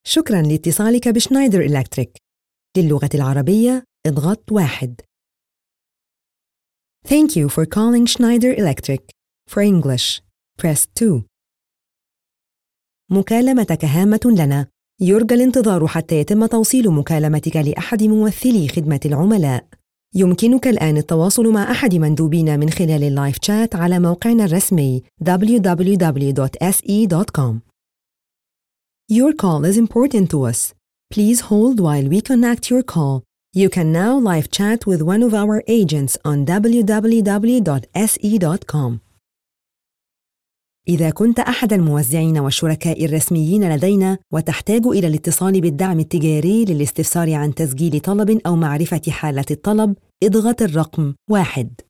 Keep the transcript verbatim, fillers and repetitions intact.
شكراً لاتصالك بشنايدر إلكتريك. للغة العربية اضغط واحد. Thank you for calling Schneider Electric. For English, press two. مكالمتك هامة لنا. يرجى الانتظار حتى يتم توصيل مكالمتك لأحد ممثلي خدمة العملاء. يمكنك الآن التواصل مع أحد مندوبينا من خلال اللايف شات على موقعنا الرسمي دبليو دبليو دبليو دوت إس إي دوت كوم. Your call is important to us. Please hold while we connect your call. You can now live chat with one of our agents on دبليو دبليو دبليو دوت إس إي دوت كوم. إذا كنت أحد الموزعين والشركاء الرسميين لدينا وتحتاج إلى الاتصال بالدعم التجاري للاستفسار عن تسجيل طلب أو معرفة حالة الطلب، اضغط الرقم واحد.